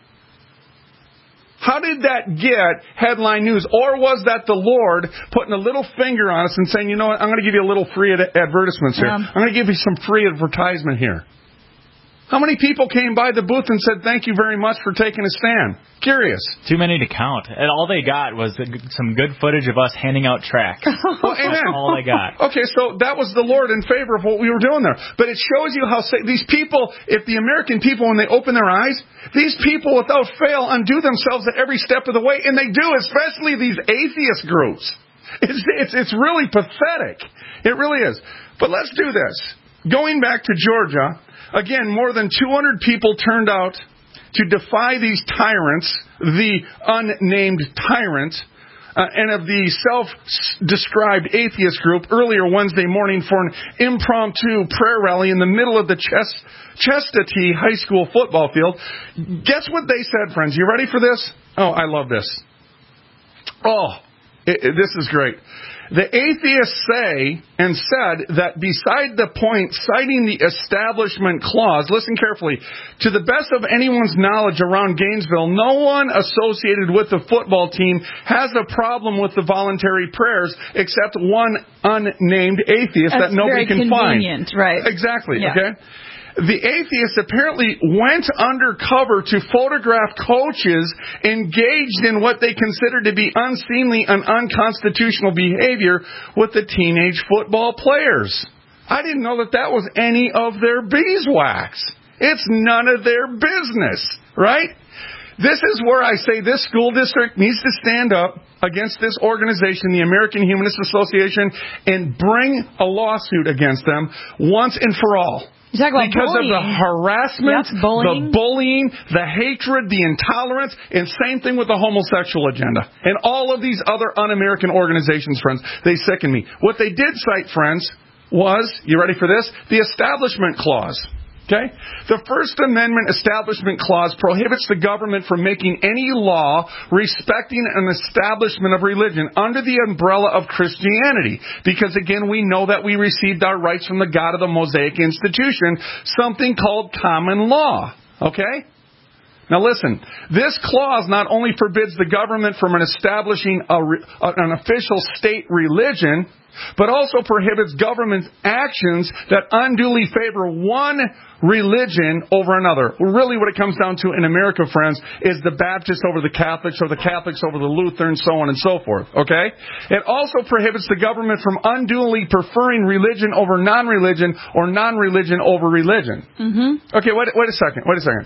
How did that get headline news? Or was that the Lord putting a little finger on us and saying, you know what, I'm going to give you a little free ad- advertisements here. Um, I'm going to give you some free advertisement here. How many people came by the booth and said, thank you very much for taking a stand? Curious. Too many to count. And all they got was some good footage of us handing out tracts. Well, amen. That's all they got. Okay, so that was the Lord in favor of what we were doing there. But it shows you how sa- these people, if the American people, when they open their eyes, these people without fail undo themselves at every step of the way. And they do, especially these atheist groups. It's, it's, it's really pathetic. It really is. But let's do this. Going back to Georgia, again, more than two hundred people turned out to defy these tyrants, the unnamed tyrant, uh, and of the self-described atheist group earlier Wednesday morning for an impromptu prayer rally in the middle of the Ches- Chestatee High School football field. Guess what they said, friends? You ready for this? Oh, I love this. Oh, it, it, this is great. The atheists say and said that beside the point, citing the Establishment Clause, listen carefully, to the best of anyone's knowledge around Gainesville, no one associated with the football team has a problem with the voluntary prayers except one unnamed atheist That's that nobody very can find. Convenient, right? Exactly, yeah. okay? The atheists apparently went undercover to photograph coaches engaged in what they considered to be unseemly and unconstitutional behavior with the teenage football players. I didn't know that that was any of their beeswax. It's none of their business, right? This is where I say this school district needs to stand up against this organization, the American Humanist Association, and bring a lawsuit against them once and for all. You talk about because bullying. of the harassment, yep, bullying. the bullying, the hatred, the intolerance, and same thing with the homosexual agenda. And all of these other un-American organizations, friends, they sicken me. What they did cite, friends, was, you ready for this? The Establishment Clause. Okay? The First Amendment Establishment Clause prohibits the government from making any law respecting an establishment of religion under the umbrella of Christianity. Because, again, we know that we received our rights from the God of the Mosaic institution, something called common law. Okay? Now listen, this clause not only forbids the government from establishing a, an official state religion, but also prohibits government actions that unduly favor one religion over another. Really what it comes down to in America, friends, is the Baptists over the Catholics or the Catholics over the Lutherans, so on and so forth. Okay? It also prohibits the government from unduly preferring religion over non-religion or non-religion over religion. Mm-hmm. Okay, wait, wait a second. Wait a second.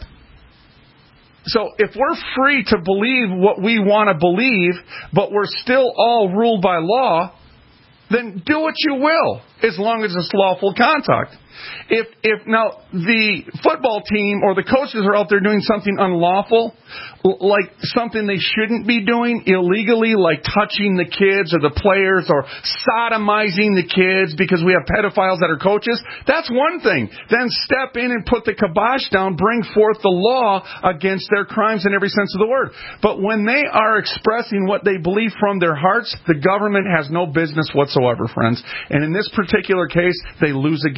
So if we're free to believe what we want to believe, but we're still all ruled by law, then do what you will, as long as it's lawful conduct. If if now the football team or the coaches are out there doing something unlawful, like something they shouldn't be doing illegally, like touching the kids or the players or sodomizing the kids because we have pedophiles that are coaches, that's one thing. Then step in and put the kibosh down, bring forth the law against their crimes in every sense of the word. But when they are expressing what they believe from their hearts, the government has no business whatsoever, friends. And in this particular case, they lose again.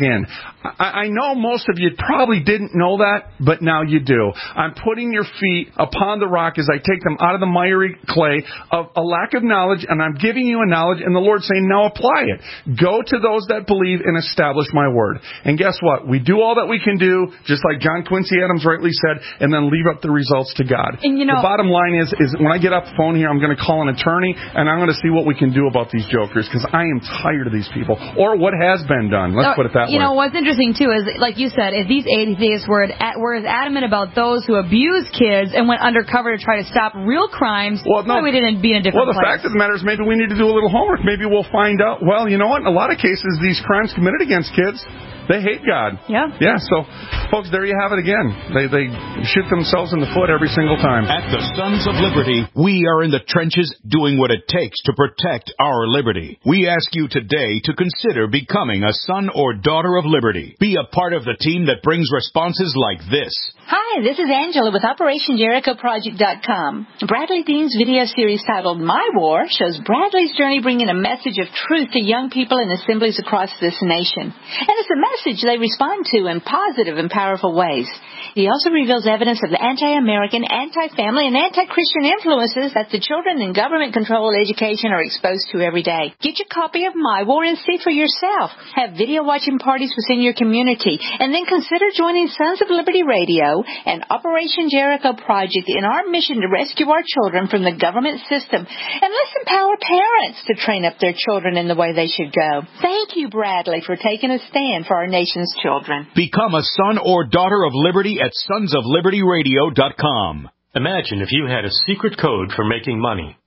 I, I know most of you probably didn't know that, but now you do. I'm putting your feet upon the rock as I take them out of the miry clay of a lack of knowledge, and I'm giving you a knowledge, and the Lord's saying, now apply it. Go to those that believe and establish my word. And guess what? We do all that we can do, just like John Quincy Adams rightly said, and then leave up the results to God. And you know, the bottom line is, is when I get off the phone here, I'm going to call an attorney, and I'm going to see what we can do about these jokers, because I am tired of these people, or what has been done. Let's so, put it that you way. know, what's interesting, too, is, like you said, if these atheists were, were as adamant about those who abuse kids and went undercover to try to stop real crimes, well, no, we didn't be in a different Well, the place. fact of the matter is maybe we need to do a little homework. Maybe we'll find out, well, you know what, in a lot of cases, these crimes committed against kids, they hate God. Yeah. Yeah, so, folks, there you have it again. They they shoot themselves in the foot every single time. At the Sons of Liberty, we are in the trenches doing what it takes to protect our liberty. We ask you today to consider becoming a son or daughter of liberty. Be a part of the team that brings responses like this. Hi, this is Angela with Operation Jericho Project dot com. Bradley Dean's video series titled My War shows Bradley's journey bringing a message of truth to young people in assemblies across this nation. And it's a message they respond to in positive and powerful ways. He also reveals evidence of the anti-American, anti-family, and anti-Christian influences that the children in government-controlled education are exposed to every day. Get your copy of My War and see for yourself. Have video watching parties within your community, and then consider joining Sons of Liberty Radio and Operation Jericho Project in our mission to rescue our children from the government system. And let's empower parents to train up their children in the way they should go. Thank you, Bradley, for taking a stand for our nation's children. Become a son or daughter of liberty at Sons of Liberty Radio dot com. Imagine if you had a secret code for making money.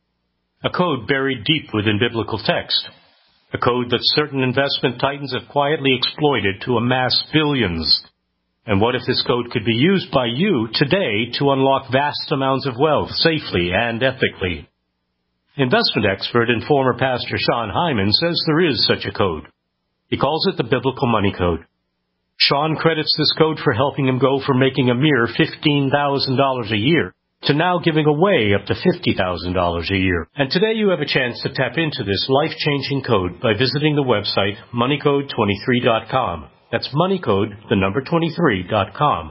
A code buried deep within biblical text. A code that certain investment titans have quietly exploited to amass billions. And what if this code could be used by you today to unlock vast amounts of wealth safely and ethically? Investment expert and former pastor Sean Hyman says there is such a code. He calls it the Biblical Money Code. Sean credits this code for helping him go from making a mere fifteen thousand dollars a year to now giving away up to fifty thousand dollars a year. And today you have a chance to tap into this life-changing code by visiting the website money code twenty-three dot com. That's moneycode, the number twenty-three dot com.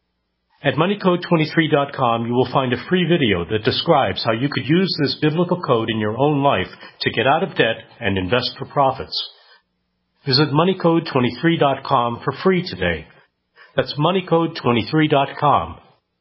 At money code twenty-three dot com, you will find a free video that describes how you could use this biblical code in your own life to get out of debt and invest for profits. Visit money code twenty-three dot com for free today. That's money code twenty-three dot com.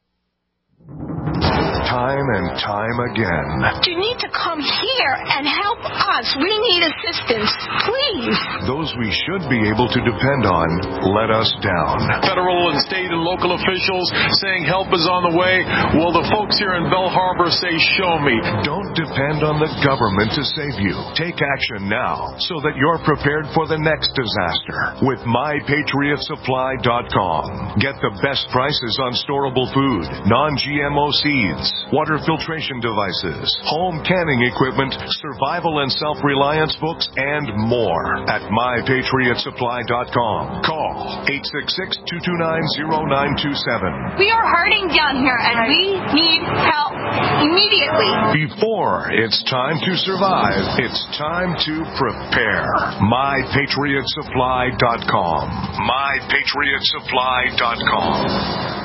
Time and time again. You need to come here and help us. We need assistance, please. Those we should be able to depend on let us down. Federal and state and local officials saying help is on the way. Well, the folks here in Belle Harbor say, show me. Don't depend on the government to save you. Take action now so that you're prepared for the next disaster with my patriot supply dot com. Get the best prices on storable food, non-G M O seeds, water filtration devices, home canning equipment, survival and self-reliance books, and more at my patriot supply dot com. Call eight six six, two two nine, zero nine two seven. We are hurting down here, and we need help immediately. Before it's time to survive, it's time to prepare. my patriot supply dot com. my patriot supply dot com.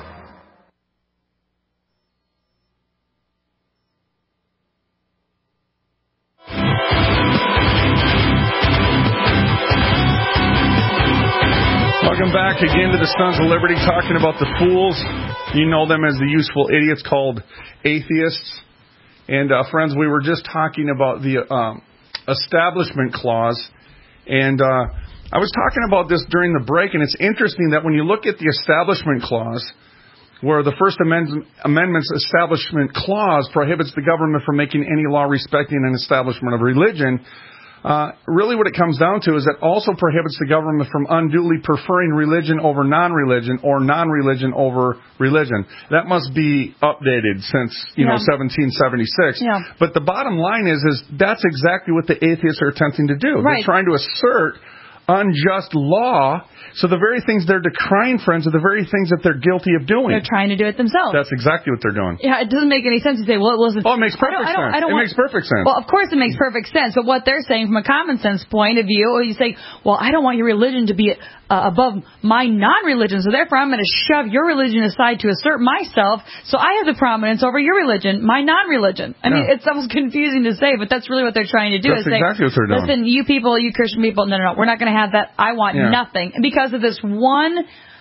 Welcome back again to the Sons of Liberty, talking about the fools. You know them as the useful idiots called atheists. And, uh, friends, we were just talking about the um, Establishment Clause. And uh, I was talking about this during the break, and it's interesting that when you look at the Establishment Clause, where the First Amendment, Amendment's Establishment Clause prohibits the government from making any law respecting an establishment of religion, Uh, really what it comes down to is that also prohibits the government from unduly preferring religion over non-religion or non-religion over religion. That must be updated since, you yeah. know, seventeen seventy-six. Yeah. But the bottom line is, is that's exactly what the atheists are attempting to do. Right. They're trying to assert unjust law. So the very things they're decrying, friends, are the very things that they're guilty of doing. They're trying to do it themselves. That's exactly what they're doing. Yeah, it doesn't make any sense to say, well, listen. Oh, it makes perfect I don't, I don't, sense. I don't it want, makes perfect sense. Well, of course it makes perfect sense. But what they're saying from a common sense point of view, you say, well, I don't want your religion to be uh, above my non-religion, so therefore I'm going to shove your religion aside to assert myself, so I have the prominence over your religion, my non-religion. I mean, Yeah. it's almost confusing to say, but that's really what they're trying to do. That's is exactly say, what they're doing. Listen, you people, you Christian people, no, no, no, we're not going to have that. I want Yeah. nothing. And because of this one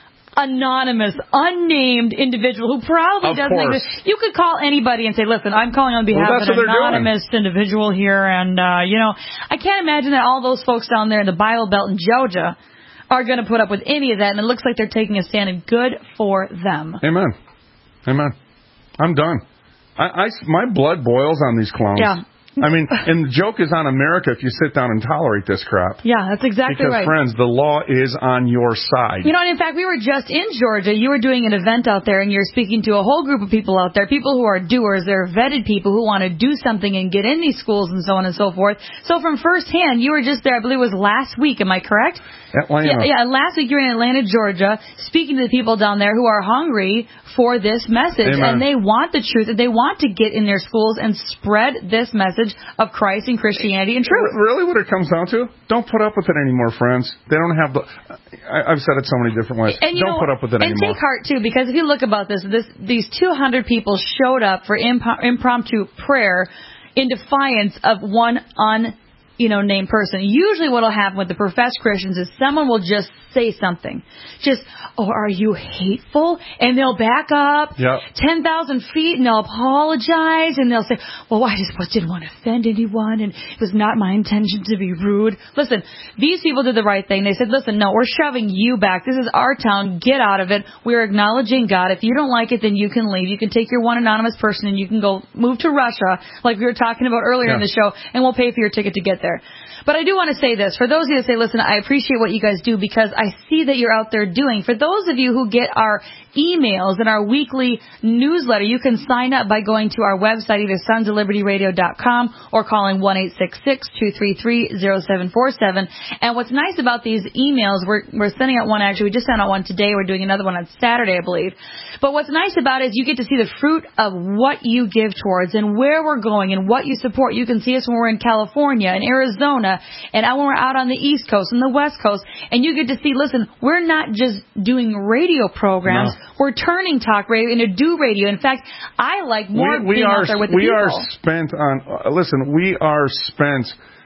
anonymous, unnamed individual who probably Of doesn't course. exist. You could call anybody and say, listen, I'm calling on behalf Well, that's of what an they're doing. anonymous individual here. And, uh, you know, I can't imagine that all those folks down there in the Bible Belt in Georgia are going to put up with any of that. And it looks like they're taking a stand, and good for them. Amen. Amen. I'm done. I, I, my blood boils on these clowns. Yeah. I mean, and the joke is on America if you sit down and tolerate this crap. Yeah, that's exactly because, right. friends, the law is on your side. You know, and in fact, we were just in Georgia. You were doing an event out there, and you're speaking to a whole group of people out there, people who are doers. They're vetted people who want to do something and get in these schools and so on and so forth. So from firsthand, you were just there, I believe it was last week. Am I correct? Atlanta. Yeah, yeah, last week you were in Atlanta, Georgia, speaking to the people down there who are hungry for this message. Amen. And they want the truth, and they want to get in their schools and spread this message of Christ and Christianity and truth. Really what it comes down to? Don't put up with it anymore, friends. They don't have the... I, I've said it so many different ways. And you don't know, put up with it and anymore. take heart, too, because if you look about this, this these two hundred people showed up for imp- impromptu prayer in defiance of one un... you know, named person. Usually what will happen with the professed Christians is someone will just say something. Just, oh, are you hateful? And they'll back up yep. ten thousand feet and they'll apologize and they'll say, well, I just didn't want to offend anyone and it was not my intention to be rude. Listen, these people did the right thing. They said, listen, no, we're shoving you back. This is our town. Get out of it. We're acknowledging God. If you don't like it, then you can leave. You can take your one anonymous person and you can go move to Russia like we were talking about earlier yeah. in the show, and we'll pay for your ticket to get there. But I do want to say this. For those of you that say, listen, I appreciate what you guys do because I see that you're out there doing. For those of you who get our emails and our weekly newsletter, you can sign up by going to our website, either sons of liberty radio dot com or calling one eight six six, two three three, zero seven four seven. And what's nice about these emails, we're, we're sending out one actually. We just sent out one today. We're doing another one on Saturday, I believe. But what's nice about it is you get to see the fruit of what you give towards and where we're going and what you support. You can see us when we're in California and Arizona and when we're out on the East Coast and the West Coast. And you get to see, listen, we're not just doing radio programs. No. We're turning talk radio into do radio. In fact, I like more we, we being are, out there with the we people. We are spent on, uh, listen, we are spent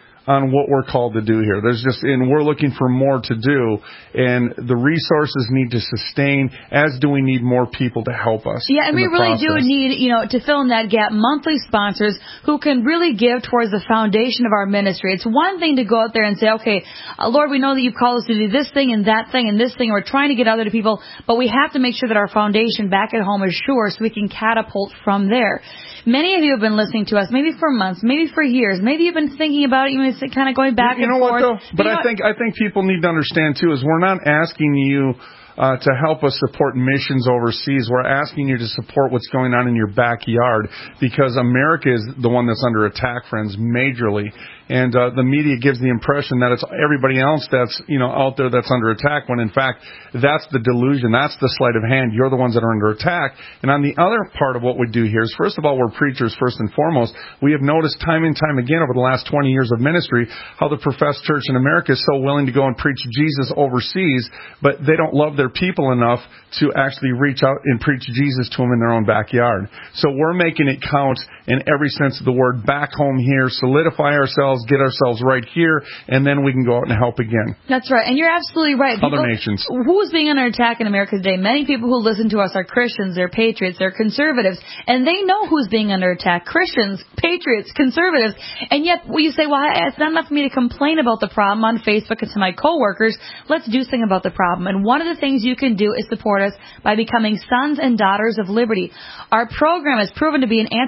on what we're called to do here. There's just, and we're looking for more to do, and the resources need to sustain, as do we need more people to help us. Yeah, and we really process. do need, you know, to fill in that gap, monthly sponsors who can really give towards the foundation of our ministry. It's one thing to go out there and say, okay, uh, Lord, we know that you've called us to do this thing and that thing and this thing, and we're trying to get out there to people, but we have to make sure that our foundation back at home is sure so we can catapult from there. Many of you have been listening to us, maybe for months, maybe for years. Maybe you've been thinking about it, you've been kind of going back you, you and know forth. What, though? But you I know, think I think people need to understand, too, is we're not asking you Uh, to help us support missions overseas. We're asking you to support what's going on in your backyard because America is the one that's under attack, friends, majorly. And uh, the media gives the impression that it's everybody else that's, you know, out there that's under attack, when in fact that's the delusion, that's the sleight of hand. You're the ones that are under attack. And on the other part of what we do here is, first of all, we're preachers first and foremost. We have noticed time and time again over the last twenty years of ministry how the professed church in America is so willing to go and preach Jesus overseas, but they don't love their people enough to actually reach out and preach Jesus to them in their own backyard. So we're making it count in every sense of the word back home here, solidify ourselves, get ourselves right here, and then we can go out and help again. That's right. And you're absolutely right. People, Other nations. Who's being under attack in America today? Many people who listen to us are Christians, they're patriots, they're conservatives, and they know who's being under attack. Christians, patriots, conservatives. And yet, well, you say, well, it's not enough for me to complain about the problem on Facebook and to my coworkers. Let's do something about the problem. And one of the things you can do is support us by becoming sons and daughters of liberty. Our program has proven to be an answered prayer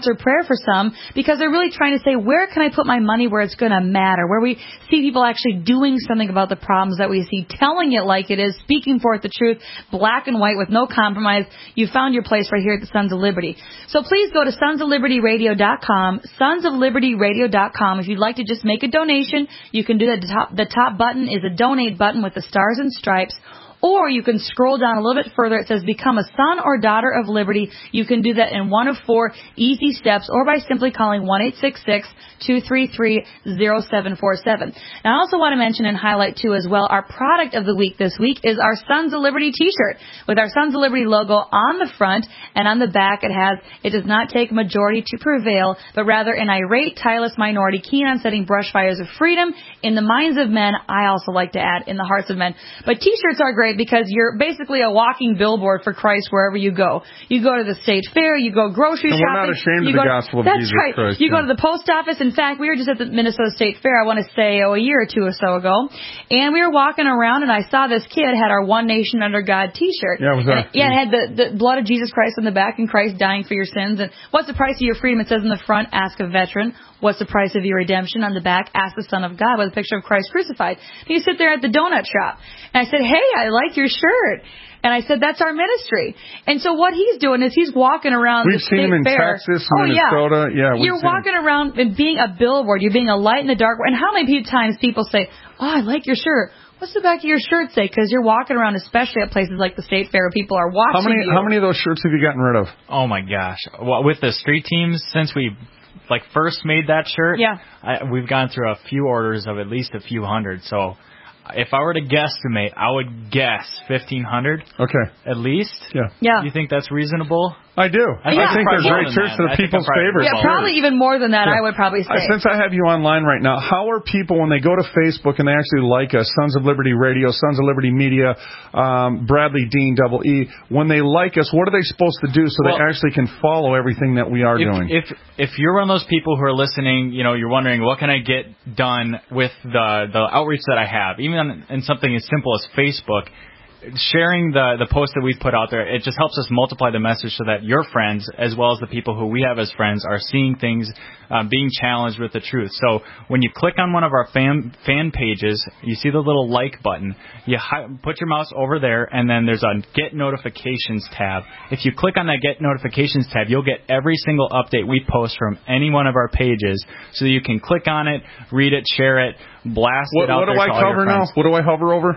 for some because they're really trying to say, where can I put my money where it's going to matter, where we see people actually doing something about the problems that we see, telling it like it is, speaking forth the truth, black and white with no compromise. You found your place right here at the Sons of Liberty. So please go to sons of liberty radio dot com, sons of liberty radio dot com. If you'd like to just make a donation, you can do that. The top, the top button is a donate button with the stars and stripes. Or you can scroll down a little bit further. It says become a son or daughter of liberty. You can do that in one of four easy steps or by simply calling one eight six six, two three three, zero seven four seven. Now, I also want to mention and highlight, too, as well, our product of the week this week is our Sons of Liberty t-shirt with our Sons of Liberty logo on the front, and on the back it has, it does not take majority to prevail, but rather an irate, tireless minority keen on setting brush fires of freedom in the minds of men. I also like to add, in the hearts of men. But t-shirts are great because you're basically a walking billboard for Christ wherever you go. You go to the state fair, you go grocery and shopping. We're not ashamed you of the go, gospel of that's Jesus right. Christ. You yeah. go to the post office. In fact, we were just at the Minnesota State Fair, I want to say, oh, a year or two or so ago, and we were walking around, and I saw this kid had our One Nation Under God t-shirt. Yeah, was that? And it, yeah, it had the, the blood of Jesus Christ on the back and Christ dying for your sins. And what's the price of your freedom? It says in the front, ask a veteran. What's the price of your redemption? On the back, ask the Son of God with a picture of Christ crucified. And you sit there at the donut shop. And I said, hey, I like your shirt. And I said, that's our ministry. And so what he's doing is he's walking around We've the seen state him in fair. Texas, oh, Minnesota. Yeah, yeah You're walking him. around and being a billboard. You're being a light in the dark. And how many times people say, oh, I like your shirt. What's the back of your shirt say? Because you're walking around, especially at places like the state fair, where people are watching how many, you. How many of those shirts have you gotten rid of? Oh, my gosh. Well, with the street teams, since we like first made that shirt, yeah. I, we've gone through a few orders of at least a few hundred. So if I were to guesstimate, I would guess fifteen hundred. Okay. At least? Yeah. Yeah. You think that's reasonable? I do. I, yeah. I think they're great shirts to the people's favorites. Yeah, probably even more than that, yeah. I would probably say. Uh, since I have you online right now, how are people, when they go to Facebook and they actually like us, Sons of Liberty Radio, Sons of Liberty Media, um, Bradley Dean, double E, when they like us, what are they supposed to do so well, they actually can follow everything that we are if, doing? If if you're one of those people who are listening, you know, you're wondering, what can I get done with the, the outreach that I have, even on, in something as simple as Facebook, sharing the, the post that we've put out there, it just helps us multiply the message so that your friends, as well as the people who we have as friends, are seeing things, um, being challenged with the truth. So when you click on one of our fan, fan pages, you see the little like button. You hi- put your mouse over there, and then there's a Get Notifications tab. If you click on that Get Notifications tab, you'll get every single update we post from any one of our pages, so you can click on it, read it, share it, blast what, it out what there do I to all cover your friends. now? What do I hover over?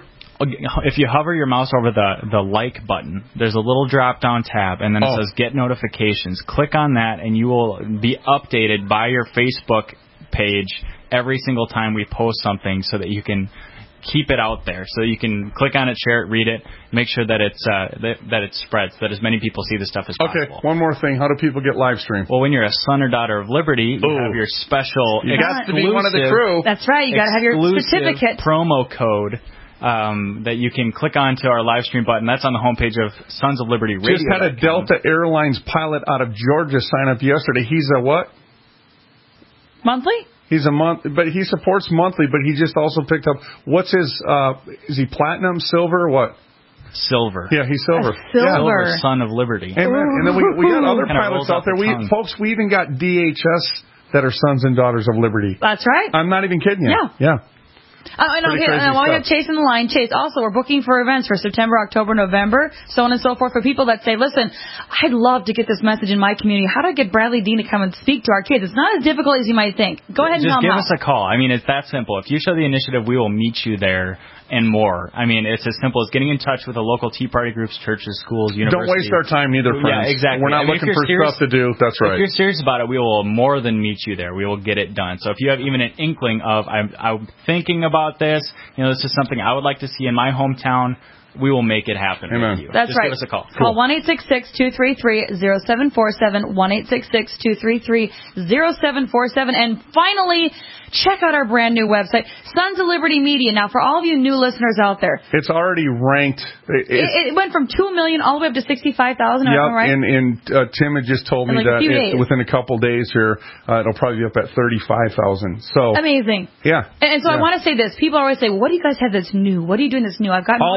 If you hover your mouse over the, the like button, there's a little drop-down tab, and then it oh. says Get Notifications. Click on that, and you will be updated by your Facebook page every single time we post something so that you can keep it out there. So you can click on it, share it, read it, make sure that it's uh, that, that it spreads, that as many people see the stuff as okay, possible. Okay, one more thing. How do people get live stream? Well, when you're a son or daughter of Liberty, you Ooh. have your special You got to be one of the crew. That's right. You got to have your certificate. Promo code. Um, that you can click onto our live stream button. That's on the homepage of Sons of Liberty Radio. Just had a Delta Airlines pilot out of Georgia sign up yesterday. He's a what? Monthly? He's a month, but he supports monthly, but he just also picked up, what's his, uh, is he platinum, silver, or what? Silver. Yeah, he's silver. A silver. Yeah. Silver, Son of Liberty. Amen. And then we, we got other Kinda pilots rolls out off there. the We, tongue. folks, we even got D H S that are Sons and Daughters of Liberty. That's right. I'm not even kidding you. Yeah. Yeah. Oh, and okay, and while we have Chase in the line, Chase, also, we're booking for events for September, October, November, so on and so forth, for people that say, listen, I'd love to get this message in my community. How do I get Bradley Dean to come and speak to our kids? It's not as difficult as you might think. Go ahead and Just tell give them us a call. I mean, it's that simple. If you show the initiative, we will meet you there and more. I mean, it's as simple as getting in touch with the local Tea Party groups, churches, schools, universities. Don't waste our time neither, friends. Yeah, exactly. We're not I mean, looking for serious, stuff to do. That's right. If you're serious about it, we will more than meet you there. We will get it done. So if you have even an inkling of, I'm, I'm thinking about this, you know, this is something I would like to see in my hometown, we will make it happen Amen. with you. That's Just right. give us a call. Call one eight six six, two three three, zero seven four seven, one eight six six, two three three, zero seven four seven. And finally, check out our brand new website, Sons of Liberty Media. Now, for all of you new listeners out there, it's already ranked. It, it went from two million all the way up to sixty-five thousand. Yep, right? and, and uh, Tim had just told in me like that it, days. within a couple days here, uh, it'll probably be up at thirty-five thousand. So amazing. Yeah. And, and so yeah. I want to say this. People always say, well, what do you guys have that's new? What are you doing that's new? I've gotten all, all your stuff.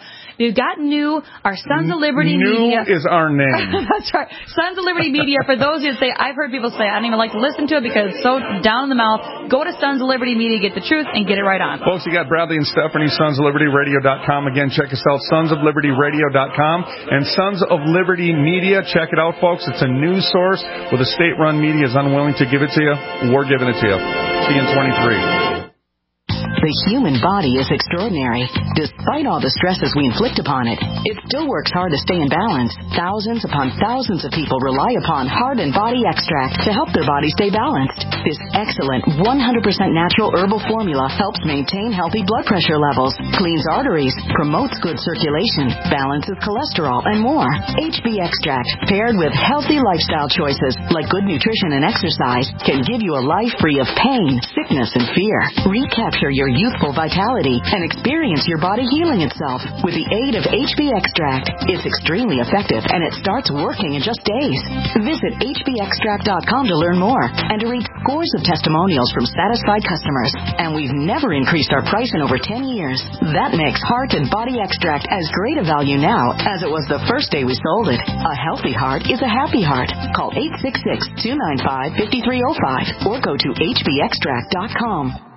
We've got new, our Sons of Liberty New Media. is our name. That's right. Sons of Liberty Media. For those who say, I've heard people say, I don't even like to listen to it because it's so down in the mouth. Go to Sons of Liberty Media, get the truth, and get it right on. Folks, you got Bradley and Stephanie, sons of liberty radio dot com. Again, check us out, sons of liberty radio dot com. And Sons of Liberty Media, check it out, folks. It's a news source where the state-run media is unwilling to give it to you. We're giving it to you. See you in twenty-three. The human body is extraordinary. Despite all the stresses we inflict upon it, it still works hard to stay in balance. Thousands upon thousands of people rely upon Heart and Body Extract to help their body stay balanced. This excellent one hundred percent natural herbal formula helps maintain healthy blood pressure levels, cleans arteries, promotes good circulation, balances cholesterol, and more. H B Extract, paired with healthy lifestyle choices like good nutrition and exercise, can give you a life free of pain, sickness, and fear. Recapture your youthful vitality and experience your body healing itself with the aid of H B Extract. It's extremely effective and it starts working in just days. Visit H B extract dot com to learn more and to read scores of testimonials from satisfied customers. And we've never increased our price in over ten years. That makes Heart and Body Extract as great a value now as it was the first day we sold it. A healthy heart is a happy heart. Call eight six six, two nine five, five three zero five or go to H B extract dot com.